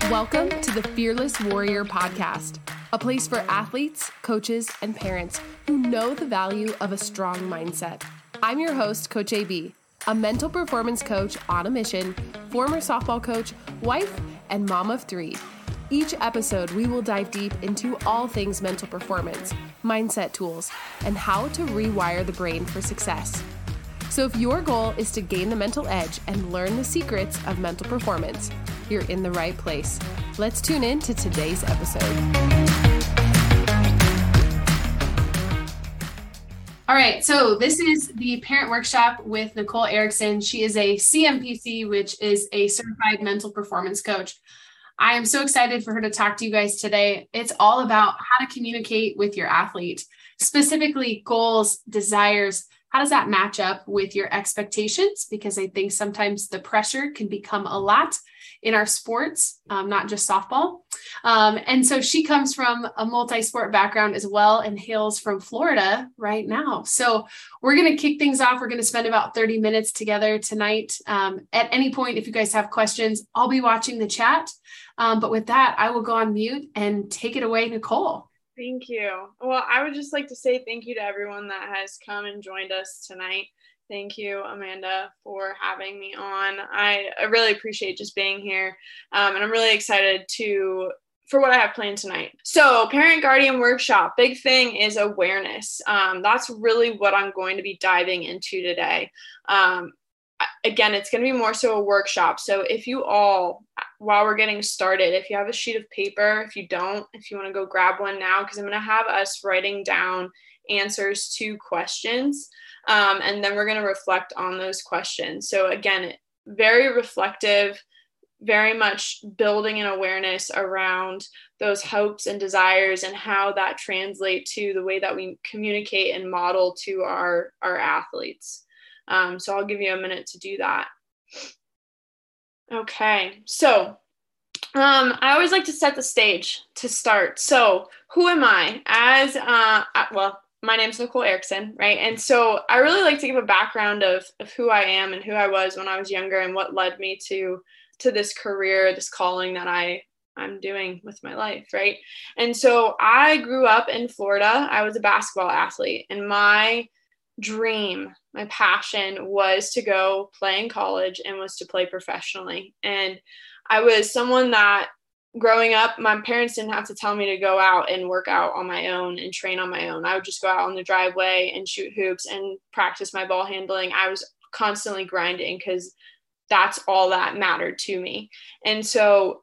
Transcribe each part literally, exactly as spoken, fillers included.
Welcome to the Fearless Warrior Podcast, a place for athletes, coaches, and parents who know the value of a strong mindset. I'm your host, Coach A B, a mental performance coach on a mission, former softball coach, wife, and mom of three. Each episode, we will dive deep into all things mental performance, mindset tools, and how to rewire the brain for success. So if your goal is to gain the mental edge and learn the secrets of mental performance, you're in the right place. Let's tune in to today's episode. All right, so this is the Parent Workshop with Nicole Erickson. She is a C M P C, which is a certified mental performance coach. I am so excited for her to talk to you guys today. It's all about how to communicate with your athlete, specifically goals, desires. How does that match up with your expectations? Because I think sometimes the pressure can become a lot in our sports, um, not just softball. Um, and so she comes from a multi-sport background as well and hails from Florida right now. So we're going to kick things off. We're going to spend about thirty minutes together tonight. Um, at any point, if you guys have questions, I'll be watching the chat. Um, but with that, I will go on mute and take it away, Nicole. Thank you. Well, I would just like to say thank you to everyone that has come and joined us tonight. Thank you, Amanda, for having me on. I, I really appreciate just being here. Um, and I'm really excited to for what I have planned tonight. So Parent Guardian Workshop, big thing is awareness. Um, that's really what I'm going to be diving into today. Um, again, it's going to be more so a workshop. So if you all, while we're getting started, if you have a sheet of paper, if you don't, if you want to go grab one now, because I'm going to have us writing down answers to questions. Um, and then we're going to reflect on those questions. So again, very reflective, very much building an awareness around those hopes and desires and how that translate to the way that we communicate and model to our, our athletes. Um, so I'll give you a minute to do that. Okay, so um, I always like to set the stage to start. So who am I? As, uh, well, my name's Nicole Erickson, right? And so I really like to give a background of, of who I am and who I was when I was younger and what led me to, to this career, this calling that I, I'm doing with my life, right? And so I grew up in Florida. I was a basketball athlete, and my dream, my passion was to go play in college and was to play professionally. And I was someone that growing up, my parents didn't have to tell me to go out and work out on my own and train on my own. I would just go out on the driveway and shoot hoops and practice my ball handling. I was constantly grinding because that's all that mattered to me. And so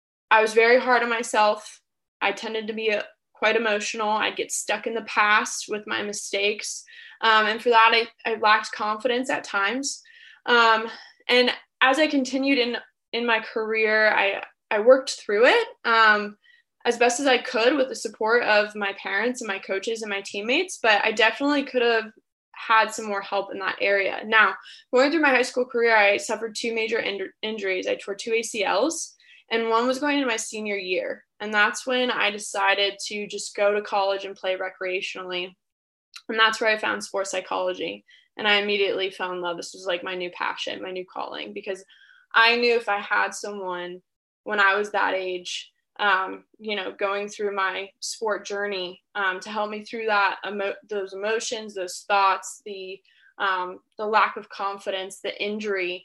I was very hard on myself. I tended to be a, quite emotional. I'd get stuck in the past with my mistakes. Um, and for that, I, I lacked confidence at times. Um, and as I continued in, in my career, I, I worked through it um, as best as I could with the support of my parents and my coaches and my teammates. But I definitely could have had some more help in that area. Now, going through my high school career, I suffered two major in- injuries. I tore two A C Ls, and one was going into my senior year. And that's when I decided to just go to college and play recreationally. And that's where I found sports psychology. And I immediately fell in love. This was like my new passion, my new calling, because I knew if I had someone when I was that age, um, you know, going through my sport journey um, to help me through that, emo- those emotions, those thoughts, the, um, the lack of confidence, the injury,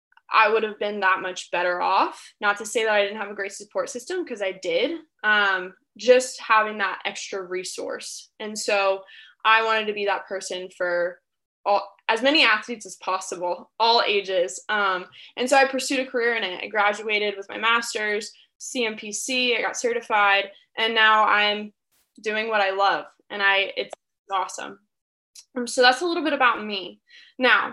I would have been that much better off. Not to say that I didn't have a great support system, because I did, um, just having that extra resource. And so I wanted to be that person for all, as many athletes as possible, all ages. Um, and so I pursued a career in it. I graduated with my master's, C M P C, I got certified, and now I'm doing what I love. And I, it's awesome. Um, so that's a little bit about me. Now,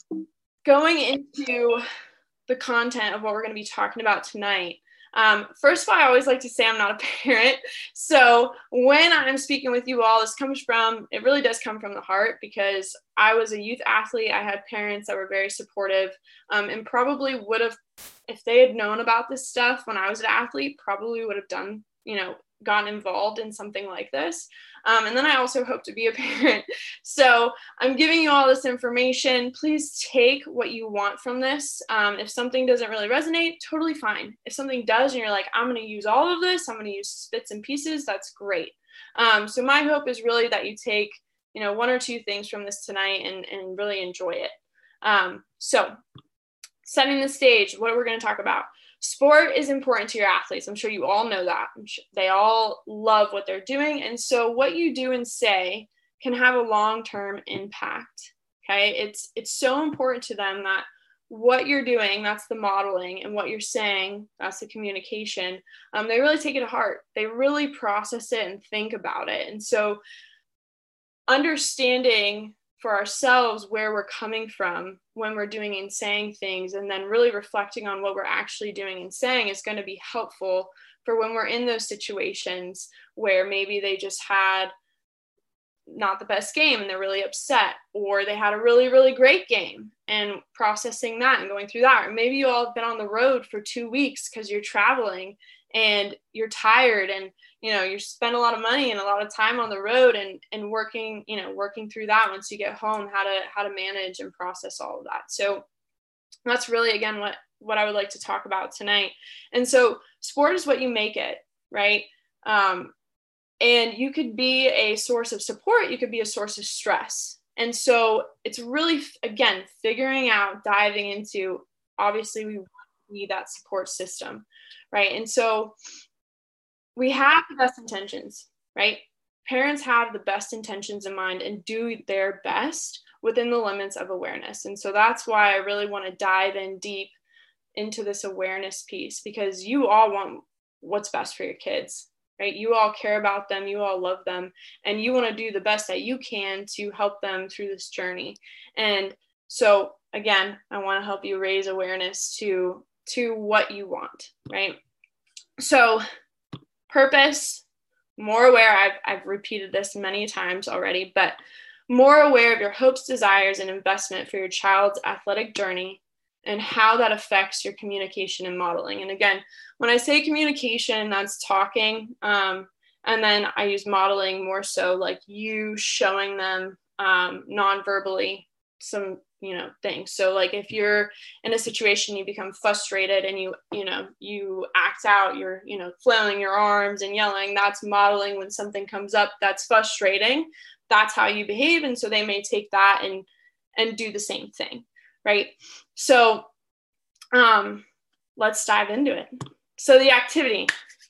going into the content of what we're going to be talking about tonight. Um, first of all, I always like to say I'm not a parent. So when I'm speaking with you all, this comes from, it really does come from the heart, because I was a youth athlete. I had parents that were very supportive um, and probably would have, if they had known about this stuff when I was an athlete, probably would have done, you know, gotten involved in something like this. Um, and then I also hope to be a parent. So I'm giving you all this information. Please take what you want from this. Um, if something doesn't really resonate, totally fine. If something does and you're like, I'm going to use all of this, I'm going to use bits and pieces, that's great. Um, so my hope is really that you take, you know, one or two things from this tonight and, and really enjoy it. Um, so setting the stage, what we're going to talk about. Sport is important to your athletes. I'm sure you all know that. I'm sure they all love what they're doing. And so what you do and say can have a long-term impact. Okay. It's, it's so important to them that what you're doing, that's the modeling, and what you're saying, that's the communication. Um, they really take it to heart. They really process it and think about it. And so understanding for ourselves where we're coming from when we're doing and saying things, and then really reflecting on what we're actually doing and saying is going to be helpful for when we're in those situations where maybe they just had not the best game and they're really upset, or they had a really, really great game, and processing that and going through that. Or maybe you all have been on the road for two weeks because you're traveling and you're tired, and you know, you spend a lot of money and a lot of time on the road, and and working, you know, working through that once you get home, how to how to manage and process all of that. So that's really, again, what what I would like to talk about tonight. And so sport is what you make it, right? Um, and you could be a source of support, you could be a source of stress. And so it's really, again, figuring out, diving into, obviously we need that support system, right? And so we have the best intentions, right? Parents have the best intentions in mind and do their best within the limits of awareness. And so that's why I really want to dive in deep into this awareness piece, because you all want what's best for your kids, right? You all care about them, you all love them, and you want to do the best that you can to help them through this journey. And so again, I want to help you raise awareness to, to what you want, right? So purpose, more aware, I've, I've repeated this many times already, but more aware of your hopes, desires, and investment for your child's athletic journey and how that affects your communication and modeling. And again, when I say communication, that's talking. Um, and then I use modeling more so like you showing them um, non-verbally some, you know, things. So like if you're in a situation, you become frustrated and you, you know, you act out, you're, you know, flailing your arms and yelling, that's modeling. When something comes up that's frustrating, that's how you behave. And so they may take that and, and do the same thing. Right. So um, let's dive into it. So the activity.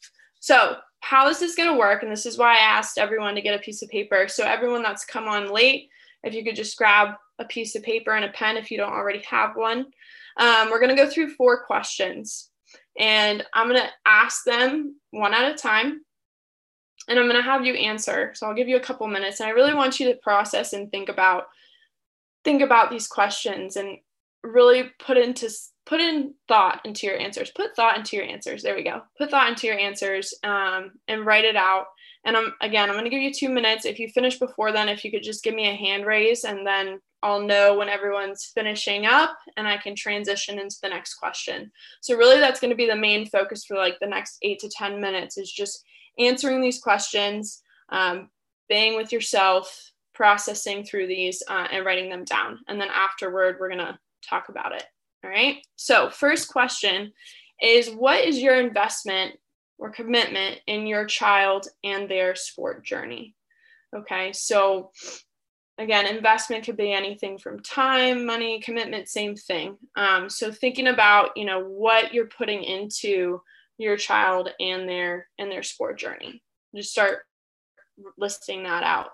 So how is this going to work? And this is why I asked everyone to get a piece of paper. So everyone that's come on late, if you could just grab a piece of paper and a pen if you don't already have one. Um, we're going to go through four questions, and I'm going to ask them one at a time, and I'm going to have you answer. So I'll give you a couple minutes, and I really want you to process and think about think about these questions and really put into put in thought into your answers. Put thought into your answers. There we go. Put thought into your answers um, and write it out. And I'm, again, I'm going to give you two minutes. If you finish before then, if you could just give me a hand raise, and then I'll know when everyone's finishing up and I can transition into the next question. So really that's going to be the main focus for like the next eight to ten minutes, is just answering these questions, um, being with yourself, processing through these uh, and writing them down. And then afterward, we're going to talk about it. All right. So first question is, what is your investment or commitment in your child and their sport journey? Okay. So again, investment could be anything from time, money, commitment, same thing. Um, so thinking about, you know, what you're putting into your child and their, and their sport journey. Just start listing that out.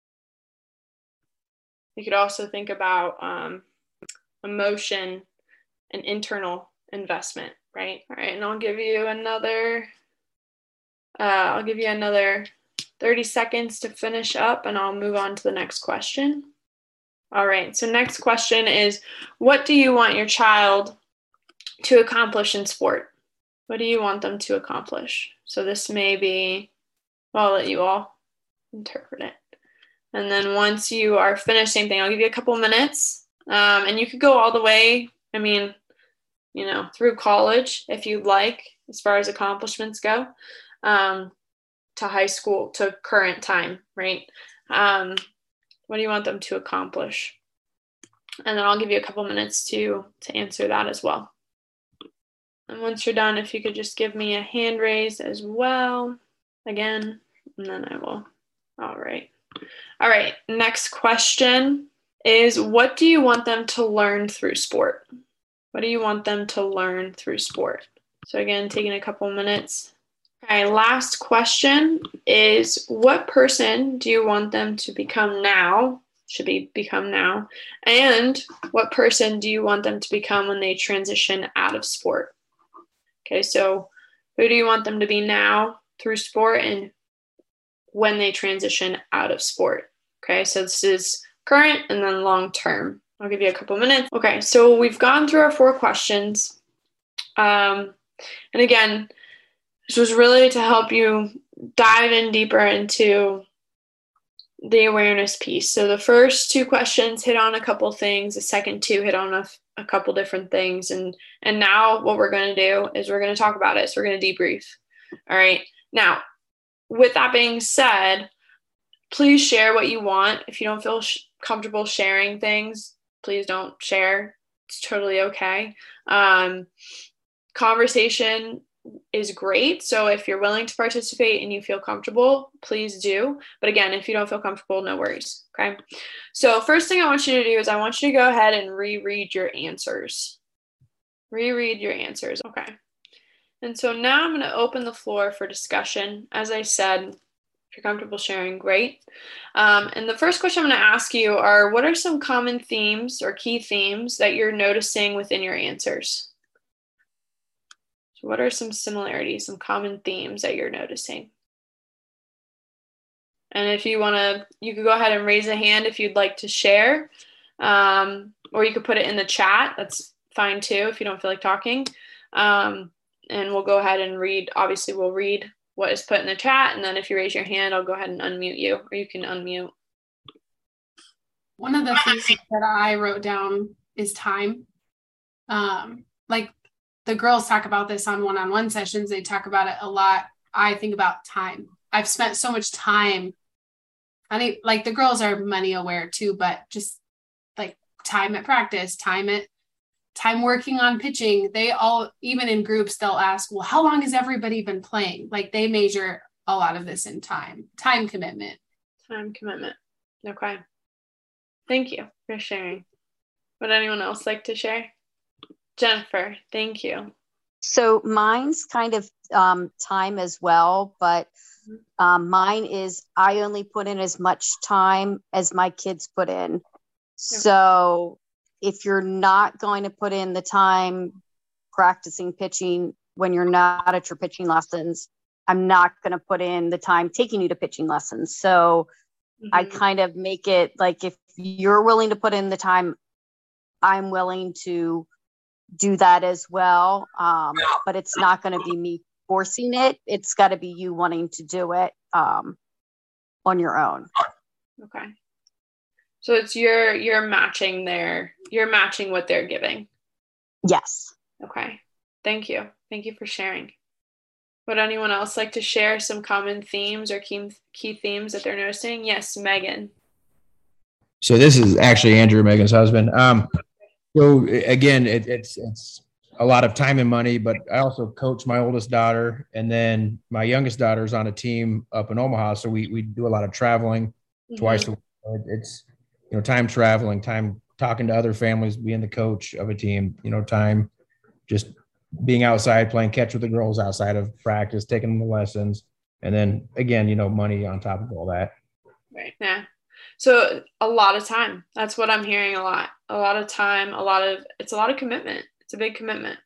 You could also think about um, emotion and internal investment, right? All right, and I'll give you another, uh, I'll give you another thirty seconds to finish up, and I'll move on to the next question. All right, so next question is, what do you want your child to accomplish in sport? What do you want them to accomplish? So this may be, well, I'll let you all interpret it. And then once you are finished, same thing, I'll give you a couple minutes. Um, and you could go all the way, I mean, you know, through college if you'd like, as far as accomplishments go. Um, to high school, to current time, right? Um, what do you want them to accomplish? And then I'll give you a couple minutes to, to answer that as well. And once you're done, if you could just give me a hand raise as well, again, and then I will. All right. All right. Next question is, what do you want them to learn through sport? What do you want them to learn through sport? So again, taking a couple minutes. Okay, last question is, what person do you want them to become now? Should be become now. And what person do you want them to become when they transition out of sport? Okay, so who do you want them to be now through sport and when they transition out of sport? Okay, so this is current and then long term. I'll give you a couple minutes. Okay, so we've gone through our four questions. Um, and again, this was really to help you dive in deeper into the awareness piece. So the first two questions hit on a couple things. The second two hit on a, a couple different things. And, and now what we're going to do is we're going to talk about it. So we're going to debrief. All right. Now, with that being said, please share what you want. If you don't feel sh- comfortable sharing things, please don't share. It's totally okay. Um, conversation is great. So if you're willing to participate and you feel comfortable, please do. But again, if you don't feel comfortable, no worries. Okay. So first thing I want you to do is I want you to go ahead and reread your answers. Reread your answers. Okay. And so now I'm going to open the floor for discussion. As I said, if you're comfortable sharing, great. Um, and the first question I'm going to ask you are, what are some common themes or key themes that you're noticing within your answers? So what are some similarities, some common themes that you're noticing? And if you want to, you could go ahead and raise a hand if you'd like to share, um, or you could put it in the chat. That's fine too if you don't feel like talking. Um, and we'll go ahead and read. Obviously, we'll read what is put in the chat. And then if you raise your hand, I'll go ahead and unmute you, or you can unmute. One of the things that I wrote down is time. Um, like, the girls talk about this on one-on-one sessions. They talk about it a lot. I think about time. I've spent so much time. I think like the girls are money aware too, but just like time at practice, time at time working on pitching. They all, even in groups, they'll ask, well, how long has everybody been playing? Like they measure a lot of this in time, time commitment. Time commitment. Okay. Thank you for sharing. Would anyone else like to share? Jennifer, thank you. So mine's kind of um, time as well, but um, mine is I only put in as much time as my kids put in. Yeah. So if you're not going to put in the time practicing pitching when you're not at your pitching lessons, I'm not going to put in the time taking you to pitching lessons. So mm-hmm. I kind of make it like, if you're willing to put in the time, I'm willing to do that as well. Um, but it's not going to be me forcing it. It's got to be you wanting to do it um, on your own. Okay. So it's you're, you're matching their, you're matching what they're giving. Yes. Okay. Thank you. Thank you for sharing. Would anyone else like to share some common themes or key, key themes that they're noticing? Yes, Megan. So this is actually Andrew, Megan's husband. Um, So again, it, it's it's a lot of time and money, but I also coach my oldest daughter, and then my youngest daughter is on a team up in Omaha. So we we do a lot of traveling mm-hmm. twice a week. It's, you know, time traveling, time talking to other families, being the coach of a team, you know, time just being outside, playing catch with the girls outside of practice, taking them to lessons. And then again, you know, money on top of all that. Right. Yeah. So a lot of time. That's what I'm hearing a lot. A lot of time, a lot of, it's a lot of commitment. It's a big commitment.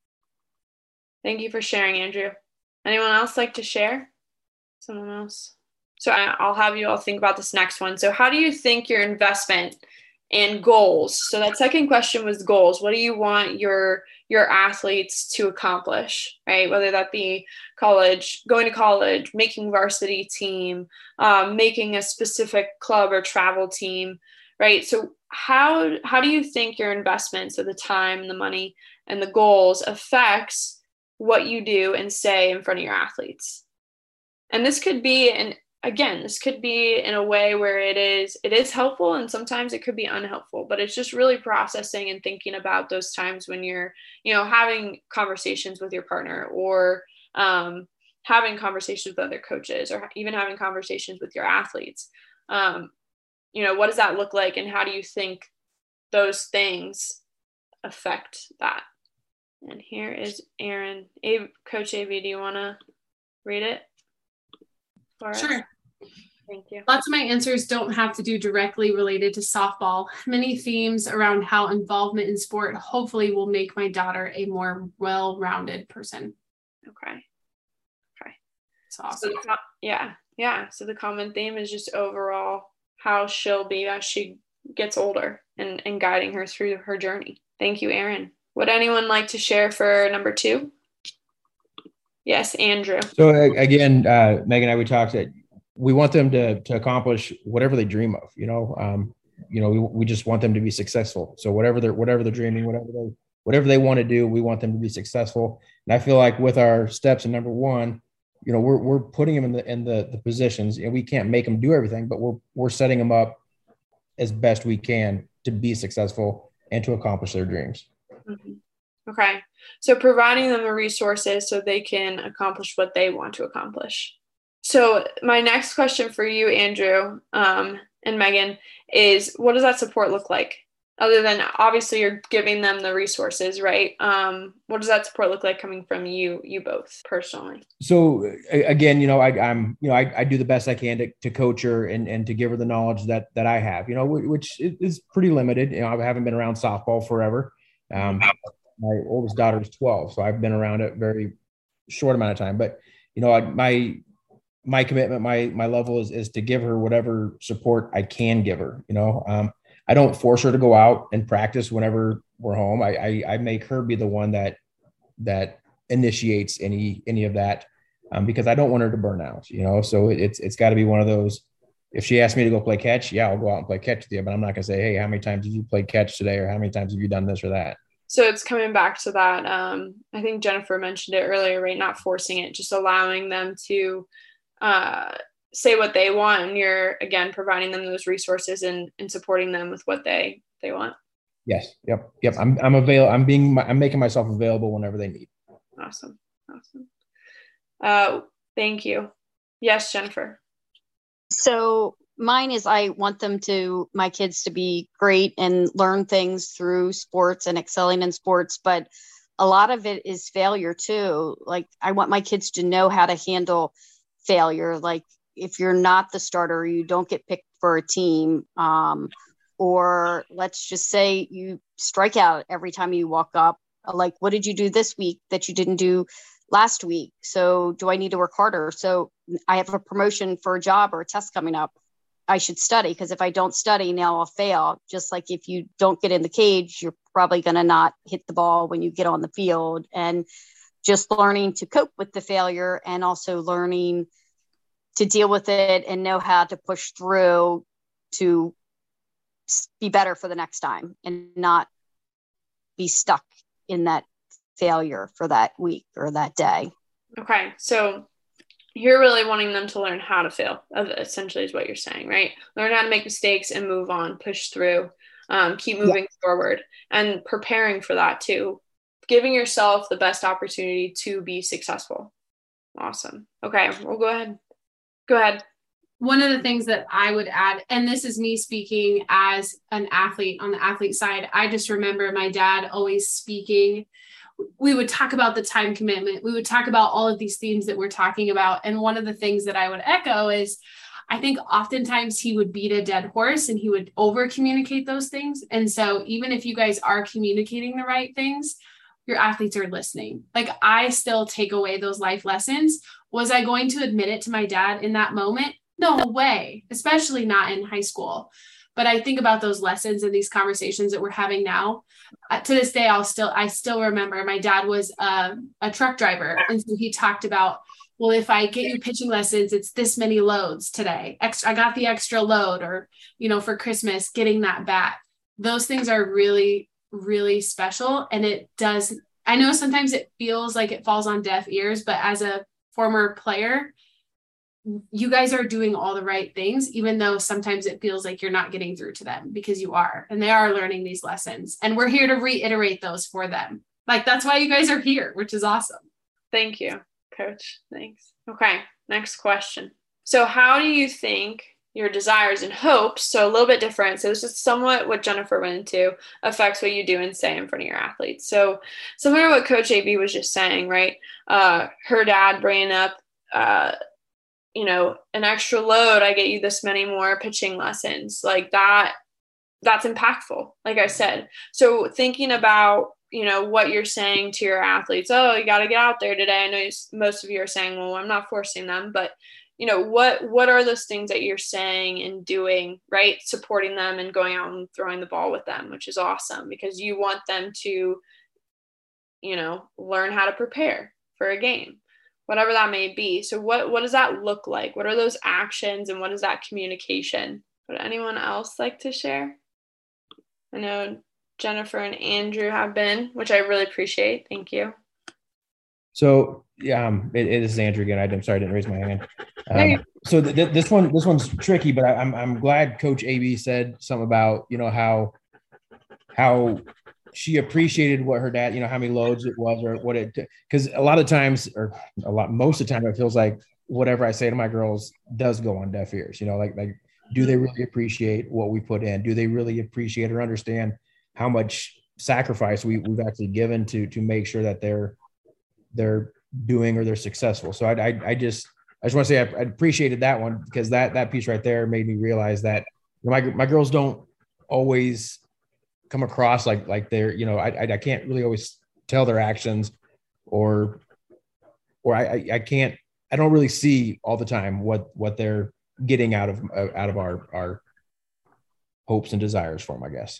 Thank you for sharing, Andrew. Anyone else like to share? Someone else? So I'll have you all think about this next one. So how do you think your investment and goals? So that second question was goals. What do you want your your athletes to accomplish, right? Whether that be college, going to college, making varsity team, um, making a specific club or travel team, right? So how how do you think your investment, so the time and the money and the goals, affects what you do and say in front of your athletes? and this could be, and again, this could be in a way where it is, it is helpful, and sometimes it could be unhelpful, but it's just really processing and thinking about those times when you're, you know, having conversations with your partner, or um, having conversations with other coaches, or even having conversations with your athletes. Um, you know, what does that look like, and how do you think those things affect that? And here is Aaron. A- Coach A B, do you want to read it for us? Sure. Thank you. Lots of my answers don't have to do directly related to softball. Many themes around how involvement in sport hopefully will make my daughter a more well-rounded person. Okay. Okay. That's awesome. So the, yeah. Yeah. So the common theme is just overall how she'll be as she gets older, and, and guiding her through her journey. Thank you, Aaron. Would anyone like to share for number two? Yes, Andrew. So again, uh, Megan and I, we talked that we want them to to accomplish whatever they dream of. You know, um, you know, we, we just want them to be successful. So whatever they're whatever they're dreaming, whatever they whatever they want to do, we want them to be successful. And I feel like with our steps in number one, you know, we're we're putting them in the in the the positions, and we can't make them do everything, but we're we're setting them up as best we can to be successful and to accomplish their dreams. Mm-hmm. Okay. So providing them the resources so they can accomplish what they want to accomplish. So my next question for you, Andrew, um, and Megan, is what does that support look like? Other than obviously you're giving them the resources, right? Um, what does that support look like coming from you, you both personally? So again, you know, I, I'm, you know, I, I do the best I can to, to coach her and, and to give her the knowledge that, that I have, you know, which is pretty limited. You know, I haven't been around softball forever. Um, my oldest daughter is twelve, so I've been around it very short amount of time, but you know, I, my, my commitment, my, my level is, is to give her whatever support I can give her, you know. Um, I don't force her to go out and practice whenever we're home. I, I, I make her be the one that, that initiates any, any of that, um, because I don't want her to burn out, you know? So it's, it's gotta be one of those, if she asks me to go play catch, yeah, I'll go out and play catch with you, but I'm not gonna say, hey, how many times have you played catch today? Or how many times have you done this or that? So it's coming back to that. Um, I think Jennifer mentioned it earlier, right? Not forcing it, just allowing them to, uh, say what they want, and you're again providing them those resources and, and supporting them with what they they want. Yes. Yep. Yep. I'm I'm available. I'm being I'm making myself available whenever they need. Awesome. Awesome. Uh, thank you. Yes, Jennifer. So mine is I want them to my kids to be great and learn things through sports and excelling in sports, but a lot of it is failure too. Like I want my kids to know how to handle failure. Like if you're not the starter, you don't get picked for a team. Um, or let's just say you strike out every time you walk up. Like, what did you do this week that you didn't do last week? So do I need to work harder? So I have a promotion for a job or a test coming up. I should study, because if I don't study now, I'll fail. Just like if you don't get in the cage, you're probably going to not hit the ball when you get on the field. And just learning to cope with the failure, and also learning to deal with it and know how to push through to be better for the next time and not be stuck in that failure for that week or that day. Okay. So you're really wanting them to learn how to fail, essentially is what you're saying, right? Learn how to make mistakes and move on, push through, um, keep moving yeah. forward, and preparing for that too. Giving yourself the best opportunity to be successful. Awesome. Okay. We'll go ahead. Go ahead. One of the things that I would add, and this is me speaking as an athlete on the athlete side, I just remember my dad always speaking. We would talk about the time commitment. We would talk about all of these themes that we're talking about. And one of the things that I would echo is, I think oftentimes he would beat a dead horse and he would over communicate those things. And so even if you guys are communicating the right things, your athletes are listening. Like I still take away those life lessons. Was I going to admit it to my dad in that moment? No way, especially not in high school. But I think about those lessons and these conversations that we're having now. Uh, to this day, I'll still, I still remember my dad was uh, a truck driver. And so he talked about, well, if I get you pitching lessons, it's this many loads today. Extra, I got the extra load, or, you know, for Christmas, getting that bat. Those things are really, really special. And it does, I know sometimes it feels like it falls on deaf ears, but as a former player, you guys are doing all the right things, even though sometimes it feels like you're not getting through to them, because you are, and they are learning these lessons, and we're here to reiterate those for them. Like, that's why you guys are here, which is awesome. Thank you, Coach. Thanks. Okay. Next question. So how do you think your desires and hopes, so a little bit different, so this is somewhat what Jennifer went into, affects what you do and say in front of your athletes? So similar to what Coach A B was just saying, right? Uh, her dad bringing up, uh, you know, an extra load, I get you this many more pitching lessons, like that, that's impactful, like I said. So thinking about, you know, what you're saying to your athletes, oh, you got to get out there today. I know you, most of you are saying, well, I'm not forcing them, but you know, what, what are those things that you're saying and doing, right? Supporting them and going out and throwing the ball with them, which is awesome, because you want them to, you know, learn how to prepare for a game, whatever that may be. So what, what does that look like? What are those actions, and what is that communication? Would anyone else like to share? I know Jennifer and Andrew have been, which I really appreciate. Thank you. So yeah, um, it, it is Andrew again. I'm sorry, I didn't raise my hand. Um, so th- th- this one, this one's tricky, but I, I'm I'm glad Coach A B said something about, you know, how how she appreciated what her dad, you know, how many loads it was, or what it, because a lot of times, or a lot, most of the time, it feels like whatever I say to my girls does go on deaf ears. You know, like like do they really appreciate what we put in? Do they really appreciate or understand how much sacrifice we we've actually given to to make sure that they're they're doing or they're successful? So I, I, I just, I just want to say I, I appreciated that one, because that, that piece right there made me realize that my, my girls don't always come across like, like they're, you know, I, I, I can't really always tell their actions, or, or I, I can't, I don't really see all the time what, what they're getting out of, out of our, our hopes and desires for them, I guess.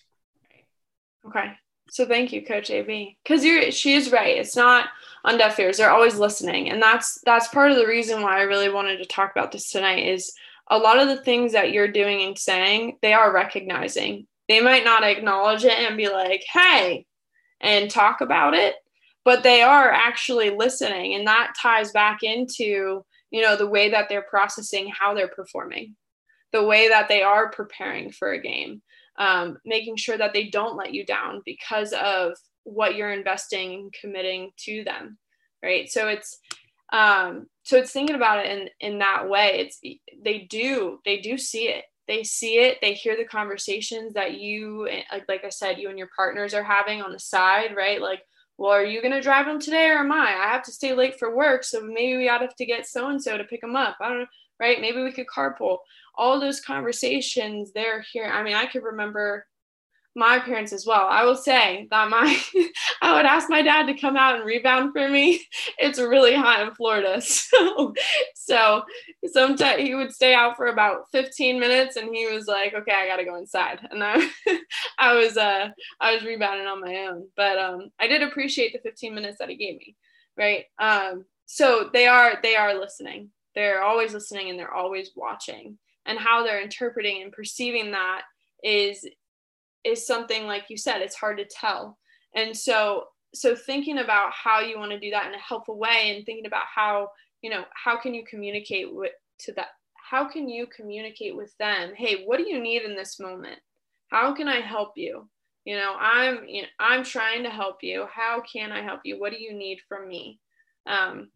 Okay. So thank you, Coach A B, because you're, she is right. It's not on deaf ears. They're always listening. And that's, that's part of the reason why I really wanted to talk about this tonight, is a lot of the things that you're doing and saying, they are recognizing. They might not acknowledge it and be like, hey, and talk about it, but they are actually listening. And that ties back into, you know, the way that they're processing how they're performing, the way that they are preparing for a game. Um, making sure that they don't let you down because of what you're investing and committing to them. Right. So it's, um, so it's thinking about it in, in that way. It's, they do, they do see it. They see it. They hear the conversations that you, like I said, you and your partners are having on the side, right? Like, well, are you going to drive them today, or am I? I have to stay late for work, so maybe we ought to have to get so-and-so to pick them up. I don't know. Right. Maybe we could carpool. All those conversations they're here. I mean, I could remember my parents as well. I will say that my, I would ask my dad to come out and rebound for me. It's really hot in Florida. So, so sometimes he would stay out for about fifteen minutes, and he was like, okay, I got to go inside. And I, I was, uh, I was rebounding on my own, but, um, I did appreciate the fifteen minutes that he gave me. Right. Um, so they are, they are listening. They're always listening, and they're always watching, and how they're interpreting and perceiving that is, is something, like you said, it's hard to tell. And so, so thinking about how you want to do that in a helpful way, and thinking about how, you know, how can you communicate with to that? How can you communicate with them? Hey, what do you need in this moment? How can I help you? You know, I'm, you know, I'm trying to help you. How can I help you? What do you need from me? Um,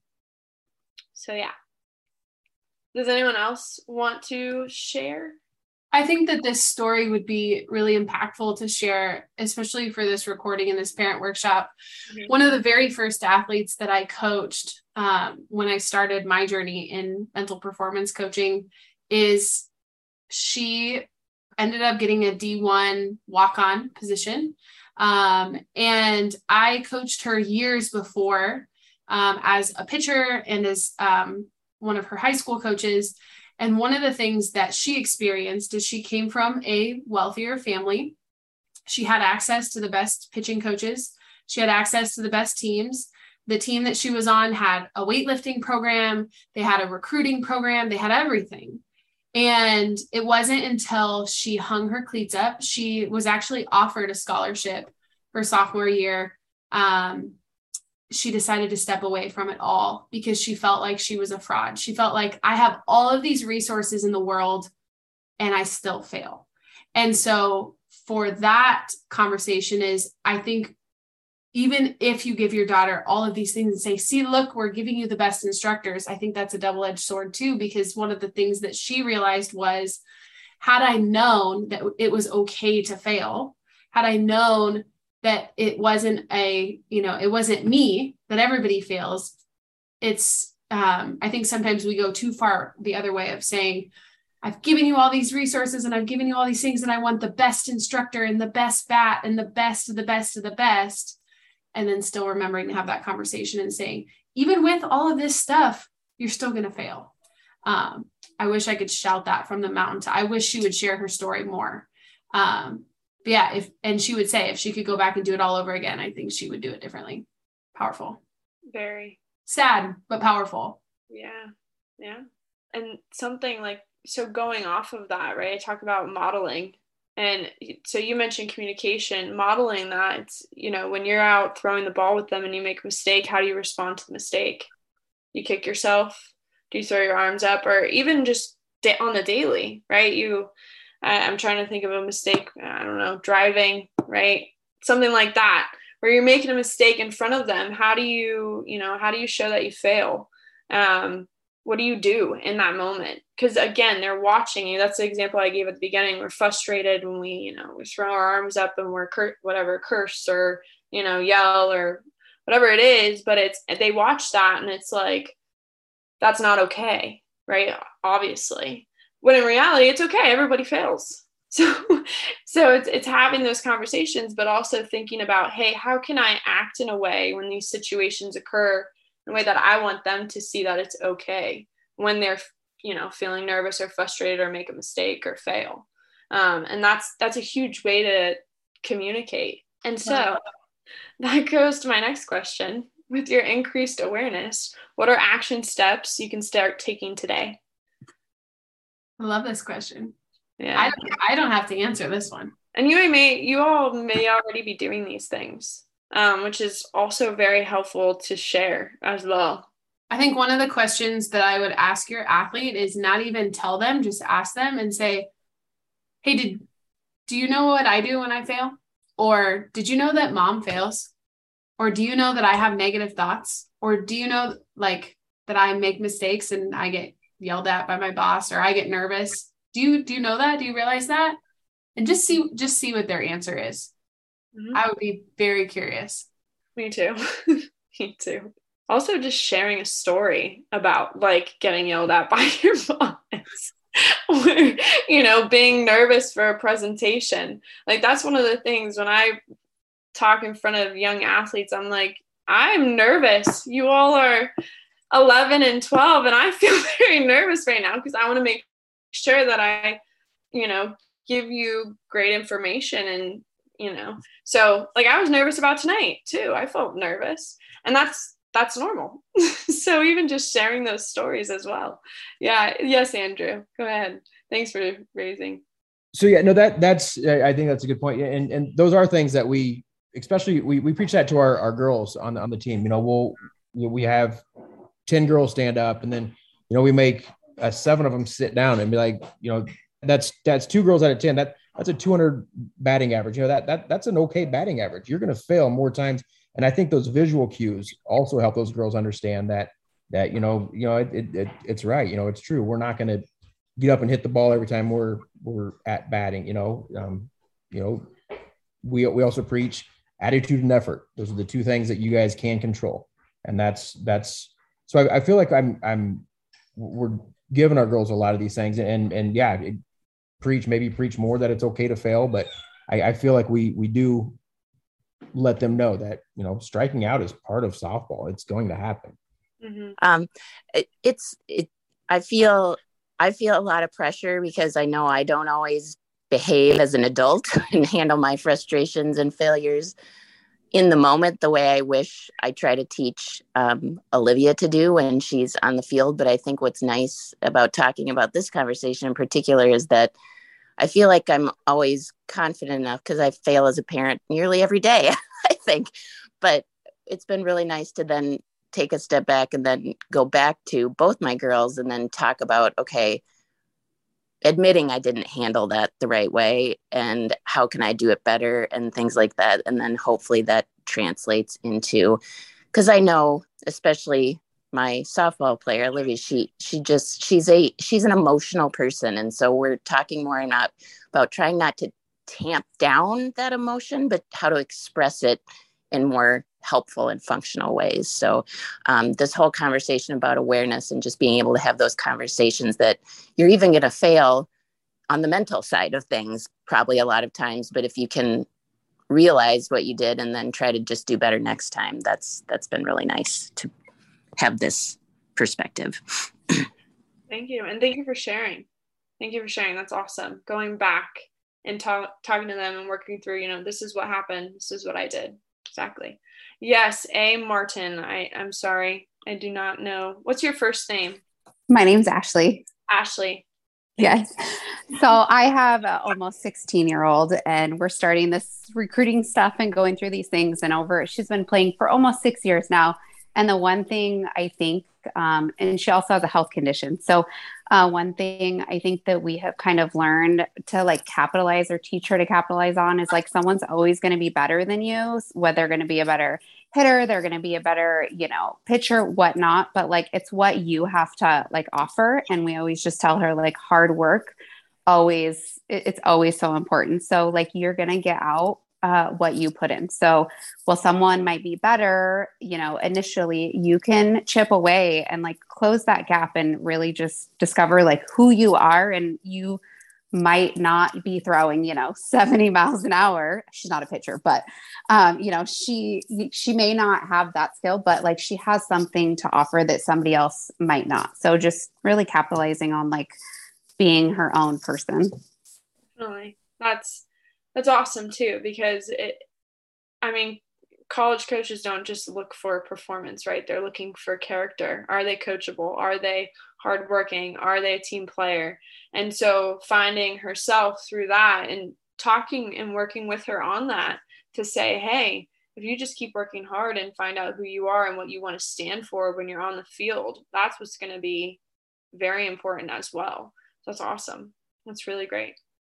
so yeah. Does anyone else want to share? I think that this story would be really impactful to share, especially for this recording and this parent workshop. Mm-hmm. One of the very first athletes that I coached um, when I started my journey in mental performance coaching is she ended up getting a D one walk-on position. Um, and I coached her years before um, as a pitcher and as um, one of her high school coaches. And one of the things that she experienced is she came from a wealthier family. She had access to the best pitching coaches. She had access to the best teams. The team that she was on had a weightlifting program. They had a recruiting program. They had everything. And it wasn't until she hung her cleats up. She was actually offered a scholarship for sophomore year. Um, she decided to step away from it all because she felt like she was a fraud. She felt like I have all of these resources in the world and I still fail. And so for that conversation is, I think, even if you give your daughter all of these things and say, see, look, we're giving you the best instructors, I think that's a double-edged sword too, because one of the things that she realized was, had I known that it was okay to fail, had I known that it wasn't a, you know, it wasn't me, that everybody fails. It's, um, I think sometimes we go too far the other way of saying, I've given you all these resources and I've given you all these things and I want the best instructor and the best bat and the best of the best of the best. And then still remembering to have that conversation and saying, even with all of this stuff, you're still going to fail. Um, I wish I could shout that from the mountain. I wish she would share her story more. Um, But yeah, if, and she would say if she could go back and do it all over again, I think she would do it differently. Powerful. Very sad, but powerful. Yeah. Yeah. And something like, so going off of that, right? I talk about modeling. And so you mentioned communication, modeling that. It's, you know, when you're out throwing the ball with them and you make a mistake, how do you respond to the mistake? You kick yourself? Do you throw your arms up? Or even just on the daily, right? You, I'm trying to think of a mistake. I don't know, driving, right? Something like that, where you're making a mistake in front of them. How do you, you know, how do you show that you fail? Um, what do you do in that moment? Because again, they're watching you. That's the example I gave at the beginning. We're frustrated when we, you know, we throw our arms up and we're cur- whatever, curse or, you know, yell or whatever it is. But it's, they watch that and it's like, that's not okay, right? Obviously. When in reality, it's okay. Everybody fails. So, so it's it's having those conversations, but also thinking about, hey, how can I act in a way when these situations occur in a way that I want them to see that it's okay when they're, you know, feeling nervous or frustrated or make a mistake or fail. Um, and that's that's a huge way to communicate. And so that goes to my next question. With your increased awareness, what are action steps you can start taking today? I love this question. Yeah, I don't, I don't have to answer this one. And you may, you all may already be doing these things, um, which is also very helpful to share as well. I think one of the questions that I would ask your athlete is not even tell them, just ask them and say, hey, did, do you know what I do when I fail? Or did you know that mom fails? Or do you know that I have negative thoughts? Or do you know like that I make mistakes and I get yelled at by my boss or I get nervous? Do you, do you know that? Do you realize that? And just see, just see what their answer is. Mm-hmm. I would be very curious. Me too. Me too. Also just sharing a story about like getting yelled at by your boss or, you know, being nervous for a presentation. Like that's one of the things when I talk in front of young athletes, I'm like, I'm nervous. You all are eleven and twelve and I feel very nervous right now because I want to make sure that I, you know, give you great information. And, you know, so like I was nervous about tonight too. I felt nervous and that's, that's normal. So even just sharing those stories as well. Yeah. Yes, Andrew, go ahead. Thanks for raising. So yeah, no, that that's, I think that's a good point. And, and those are things that we, especially we, we preach that to our, our girls on the, on the team. You know, we'll, we have ten girls stand up and then, you know, we make uh, seven of them sit down and be like, you know, that's, that's two girls out of ten. That that's a two hundred batting average. You know, that, that that's an okay batting average. You're going to fail more times. And I think those visual cues also help those girls understand that, that, you know, you know, it, it, it it's right. You know, it's true. We're not going to get up and hit the ball every time we're, we're at batting, you know, um, you know, we, we also preach attitude and effort. Those are the two things that you guys can control. And that's, that's, so I, I feel like I'm, I'm, we're giving our girls a lot of these things and, and yeah, it, preach, maybe preach more that it's okay to fail. But I, I feel like we, we do let them know that, you know, striking out is part of softball. It's going to happen. Mm-hmm. Um, it, it's, it, I feel, I feel a lot of pressure because I know I don't always behave as an adult and handle my frustrations and failures in the moment the way I wish I try to teach um, Olivia to do when she's on the field. But I think what's nice about talking about this conversation in particular is that I feel like I'm always confident enough because I fail as a parent nearly every day, I think. But it's been really nice to then take a step back and then go back to both my girls and then talk about, okay, admitting I didn't handle that the right way and how can I do it better and things like that. And then hopefully that translates into, because I know, especially my softball player, Olivia, she, she just, she's a, she's an emotional person. And so we're talking more not about trying not to tamp down that emotion, but how to express it in more helpful and functional ways. So um, this whole conversation about awareness and just being able to have those conversations that you're even going to fail on the mental side of things, probably a lot of times, but if you can realize what you did and then try to just do better next time, that's, that's been really nice to have this perspective. Thank you. And thank you for sharing. Thank you for sharing. That's awesome. Going back and talk, talking to them and working through, you know, this is what happened. This is what I did. Exactly. Yes. A. Martin. I, I'm sorry. I do not know. What's your first name? My name's Ashley. Ashley. Yes. So I have an almost sixteen year old and we're starting this recruiting stuff and going through these things and over, she's been playing for almost six years now. And the one thing I think, um, and she also has a health condition. So uh, one thing I think that we have kind of learned to like capitalize or teach her to capitalize on is like, someone's always going to be better than you, whether they're going to be a better hitter, they're going to be a better, you know, pitcher, whatnot. But like, it's what you have to like offer. And we always just tell her like hard work, always, it, it's always so important. So like, you're going to get out uh, what you put in. So while someone might be better, you know, initially you can chip away and like close that gap and really just discover like who you are. And you might not be throwing, you know, seventy miles an hour. She's not a pitcher, but, um, you know, she, she may not have that skill, but like she has something to offer that somebody else might not. So just really capitalizing on like being her own person. Really, that's, that's awesome too, because it, I mean, college coaches don't just look for performance, right? They're looking for character. Are they coachable? Are they hardworking? Are they a team player? And so finding herself through that and talking and working with her on that to say, hey, if you just keep working hard and find out who you are and what you want to stand for when you're on the field, that's what's going to be very important as well. So that's awesome. That's really great.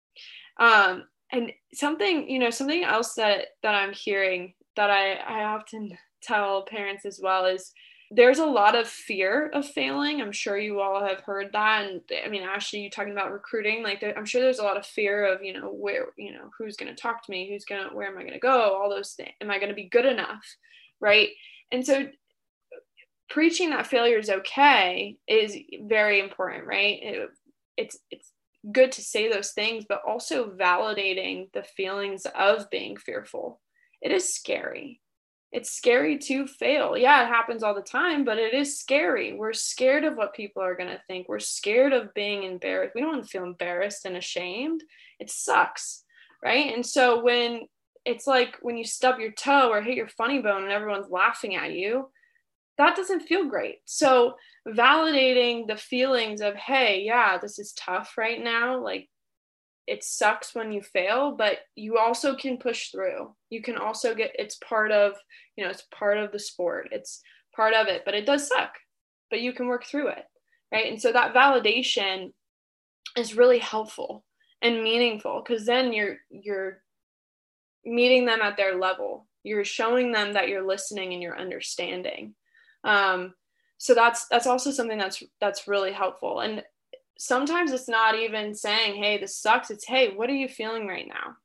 Um, and something, you know, something else that, that I'm hearing that I, I often tell parents as well is there's a lot of fear of failing. I'm sure you all have heard that. And I mean, Ashley, you talking about recruiting, like there, I'm sure there's a lot of fear of, you know, where, you know, who's going to talk to me, who's going to, where am I going to go? All those things. Am I going to be good enough? Right. And so preaching that failure is okay is very important, right? It, it's, it's good to say those things, but also validating the feelings of being fearful. It is scary. It's scary to fail. Yeah, it happens all the time, but it is scary. We're scared of what people are going to think. We're scared of being embarrassed. We don't want to feel embarrassed and ashamed. It sucks, right? And so when it's like when you stub your toe or hit your funny bone and everyone's laughing at you, that doesn't feel great. So validating the feelings of, hey, yeah, this is tough right now. Like, it sucks when you fail, but you also can push through. You can also get, it's part of, you know, it's part of the sport. It's part of it, but it does suck, but you can work through it, right? And so that validation is really helpful and meaningful, because then you're, you're meeting them at their level. You're showing them that you're listening and you're understanding. Um, so that's, that's also something that's, that's really helpful. And sometimes it's not even saying, hey, this sucks. It's, hey, what are you feeling right now?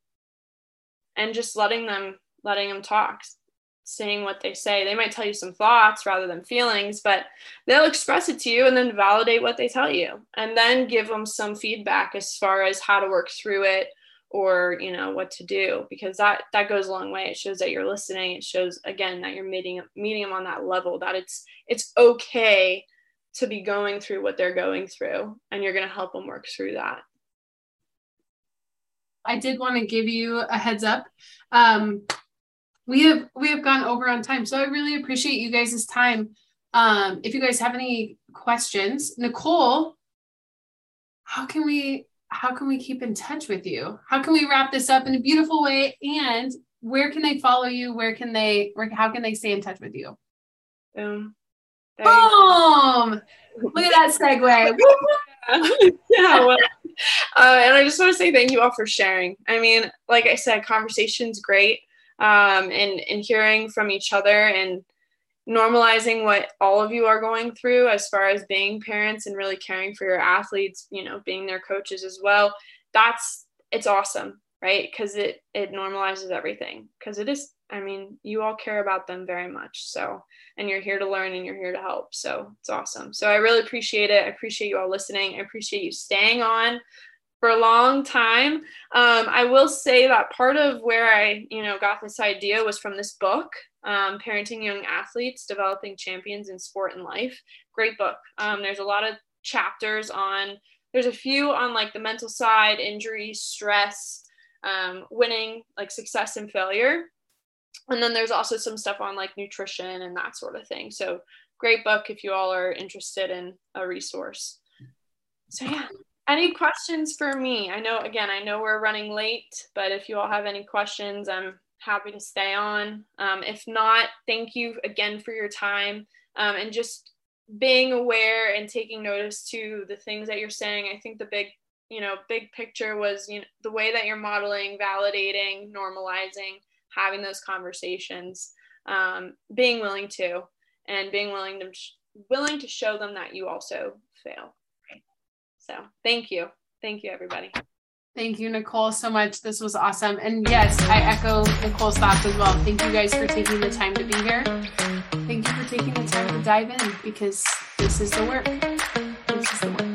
And just letting them, letting them talk, saying what they say. They might tell you some thoughts rather than feelings, but they'll express it to you and then validate what they tell you, and then give them some feedback as far as how to work through it, or, you know, what to do, because that, that goes a long way. It shows that you're listening. It shows, again, that you're meeting, meeting them on that level, that it's, it's okay to be going through what they're going through, and you're going to help them work through that. I did want to give you a heads up. Um, we have, we have gone over on time, so I really appreciate you guys' time. Um, if you guys have any questions, Nicole, how can we, how can we keep in touch with you? How can we wrap this up in a beautiful way and where can they follow you? Where can they, where, how can they stay in touch with you? Boom. Boom. Look at that segue. Yeah. Well, uh, and I just want to say thank you all for sharing. I mean, like I said, conversation's great. Um, and, and hearing from each other and normalizing what all of you are going through as far as being parents and really caring for your athletes, you know, being their coaches as well. That's, it's awesome, right? Because it, it normalizes everything. Because it is, I mean, you all care about them very much. So, and you're here to learn and you're here to help. So it's awesome. So I really appreciate it. I appreciate you all listening. I appreciate you staying on for a long time. Um, I will say that part of where I, you know, got this idea was from this book, um, Parenting Young Athletes, Developing Champions in Sport and Life. Great book. Um, there's a lot of chapters on, there's a few on like the mental side, injury, stress, um, winning, like success and failure. And then there's also some stuff on like nutrition and that sort of thing. So great book if you all are interested in a resource. So yeah. Any questions for me? I know, again, I know we're running late, but if you all have any questions, I'm happy to stay on. Um, if not, thank you again for your time, um, and just being aware and taking notice to the things that you're saying. I think the big, you know, big picture was, you know, the way that you're modeling, validating, normalizing, having those conversations, um, being willing to, and being willing to, willing to show them that you also fail. So thank you. Thank you, everybody. Thank you, Nicole, so much. This was awesome. And yes, I echo Nicole's thoughts as well. Thank you guys for taking the time to be here. Thank you for taking the time to dive in, because this is the work. This is the work.